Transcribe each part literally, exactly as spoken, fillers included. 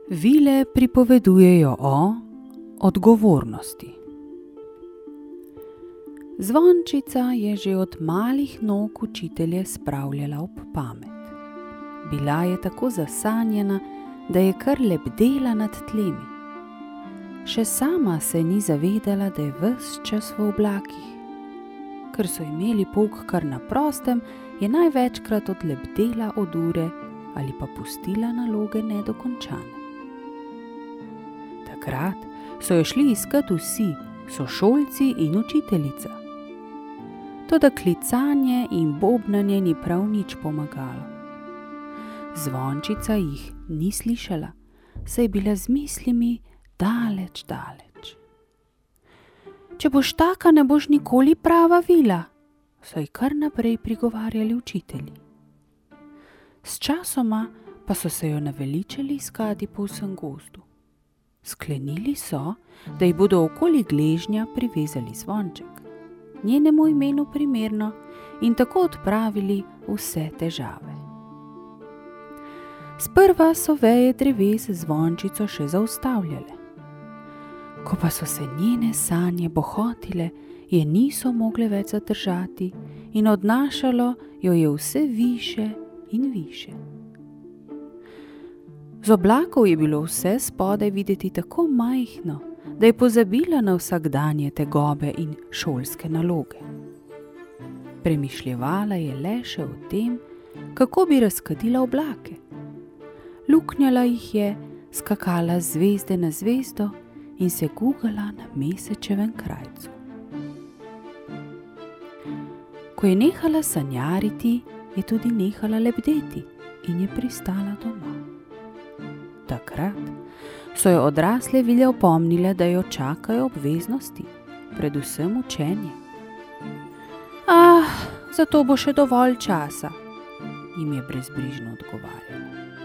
Vile pripovedujejo o odgovornosti. Zvončica je že od malih nog učitelje spravljala ob pamet. Bila je tako zasanjena, da je kar lebdela nad tlemi. Še sama se ni zavedala, da je ves čas v oblakih. Ker so imeli pouk kar na prostem, je največkrat odlebdela od ure ali pa pustila naloge nedokončane. Takrat so jo šli iskat vsi, sošolci in učiteljica. Toda klicanje in bobnanje ni prav nič pomagalo. Zvončica jih ni slišala, saj je bila z mislimi daleč, daleč. Če boš taka, ne boš nikoli prava Vila, so ji kar naprej prigovarjali učitelji. Sčasoma pa so se jo naveličali iskati po vsem gozdu. Sklenili so, da ji bodo okoli gležnja privezali zvonček, njenemu imenu primerno, in tako odpravili vse težave. Sprva so veje dreves zvončico še zaustavljale. Ko pa so se njene sanje bohotile, je niso mogle več zadržati in odnašalo jo je vse više in više. Z oblakov je bilo vse spodaj videti tako majhno, da je pozabila na vsakdanje tegobe in šolske naloge. Premišljevala je le še o tem, kako bi razkadila oblake. Luknjala jih je, skakala z zvezde na zvezdo in se gugala na mesečevem krajcu. Ko je nehala sanjariti, je tudi nehala lebdeti in je pristala doma. Takrat so jo odrasle Vile opomnile, da jo čakajo obveznosti, predvsem učenje. Ah, zato bo še dovolj časa, jim je brezbrižno odgovarjala.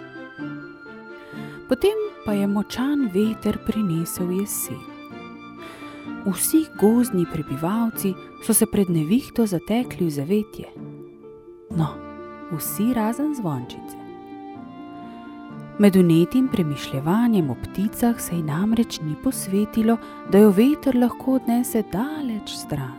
Potem pa je močan veter prinesel jesen. Vsi gozdni prebivalci so se pred nevihto zatekli v zavetje. No, vsi razen Zvončice. Med vnetim premišljevanjem o pticah se ji namreč ni posvetilo, da jo veter lahko odnese daleč stran.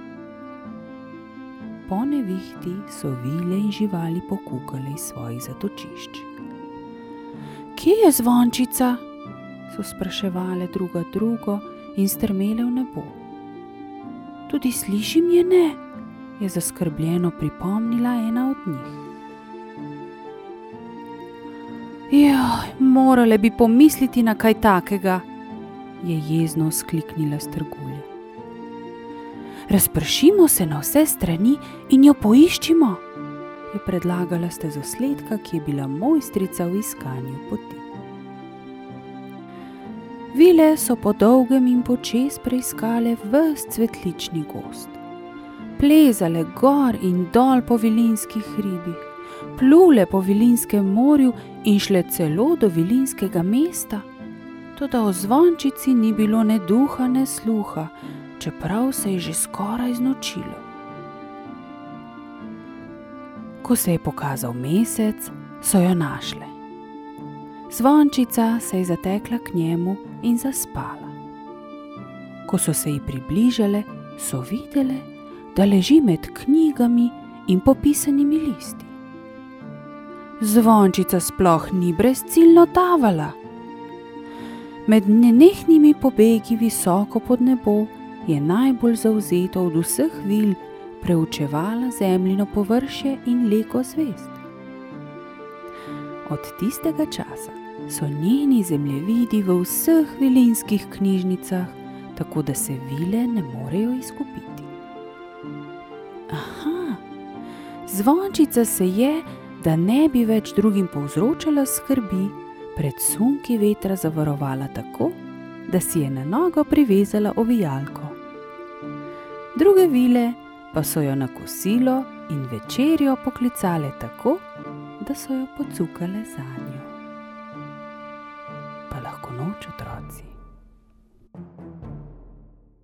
Po nevihti so vile in živali pokukale iz svojih zatočišč. Kje je Zvončica? So spraševale druga drugo in strmele v nebo. Tudi slišim je ne, je zaskrbljeno pripomnila ena od njih. Joj, morale bi pomisliti na kaj takega, je jezno skliknila Strgulja. Razpršimo se na vse strani in jo poiščimo, je predlagala stezosledka, ki je bila mojstrica v iskanju poti. Vile so po dolgem in počez preiskale ves cvetlični gozd. Plezale gor in dol po vilinskih hribih, plule po Vilinskem morju in šle celo do Vilinskega mesta, toda o Zvončici ni bilo ne duha ne sluha, čeprav se je že skoraj znočilo. Ko se je pokazal mesec, so jo našle. Zvončica se je zatekla k njemu in zaspala. Ko so se ji približale, so videle, da leži med knjigami in popisanimi listi. Zvončica sploh ni brezciljno tavala. Med nenehnimi pobegi visoko pod nebo je najbolj zavzeto od vseh vil preučevala zemljino površje in lego zvezd. Od tistega časa so njeni zemljevidi v vseh vilinskih knjižnicah, tako da se vile ne morejo izgubiti. Aha, Zvončica se je, da ne bi več drugim povzročala skrbi, pred sunki vetra zavarovala tako, da si je na nogo privezala ovijalko. Druge vile pa so jo na kosilo in večerjo poklicale tako, da so jo pocukale zanjo. Pa lahko noč, otroci.